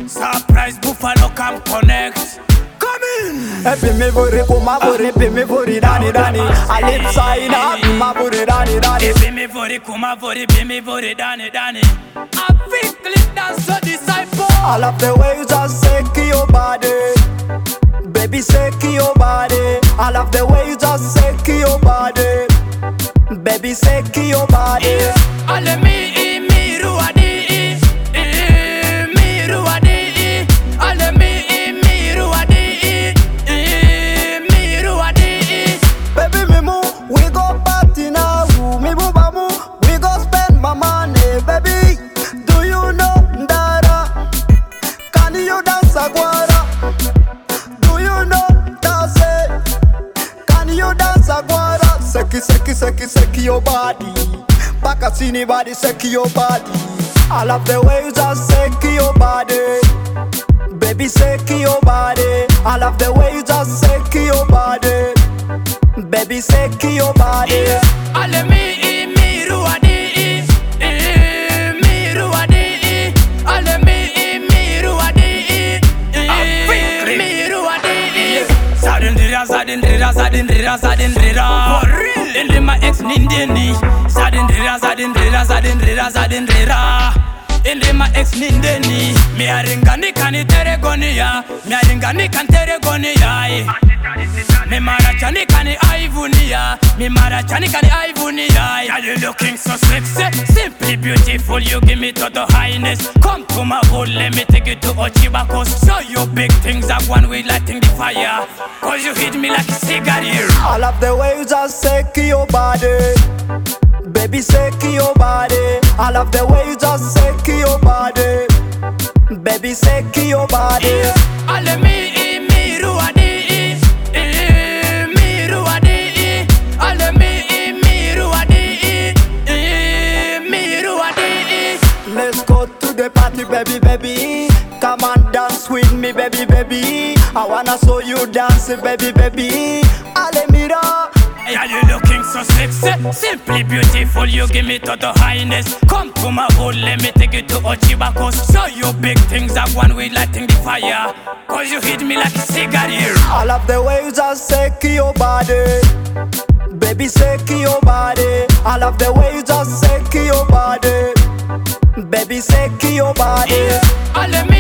Surprise Buffalo come connect. Come in. Happy me booty, put my booty, happy me booty, Danny Danny. I live sign up, my booty, Danny Danny. Be me booty, kuma booty, be me booty, Danny Danny. I feel click dance so disciple. I love the way you just shake your body, baby, shake your body. I love the way you just shake your body, baby, shake your body. Ale mi ruadi, mi ruadi. Ale mi ruadi, mi ruadi. Baby, me move, we go party now. Me move, we go spend my money, baby. Do you know Dara? Can you dance Aguara? Do you know Dase? Can you dance Aguara? Seki, seki, seki, seki your body. Pakasini body, seki your body. I love the way you just seki your body, baby, seki your body. I love the way you just seki your body, baby, seki your body. Ale mi ruadi, mi ruadi. Ale mi ruadi, mi ruadi. Sadindrira. For real. Indi my ex nindeni. Sadindrira. Indi my ex nindeni. Mi aringani kani teregonia. Mi aringani kan teregonia. Me marachani kani aivunia. Me marachani kani aivunia. Are you looking so sexy? Simply beautiful, you give me total highness. Come to my hood, let me take you to Ochibakos. Show you big things, I one way lighting the fire. Cause you hit me like a cigarette. I love the way you just shake your body, baby, shake your body. I love the way you just shake your body, baby, shake your body. Ale mi ruadi, mi ruadi. Ale mi ruadi, mi ruadi. Let's go to the party, baby, baby. Come and dance with me, baby, baby. I wanna show you dancing, baby, baby. Ale mira. Are you looking so sexy? Simply beautiful, you give me total highness. Come to my hood, let me take you to Ochibakos. Show you big things, I one way lighting the fire. Cause you hit me like a cigarette. I love the way you just shake your body, baby, shake your body. I love the way you just shake your body, baby, shake your body. Ale mi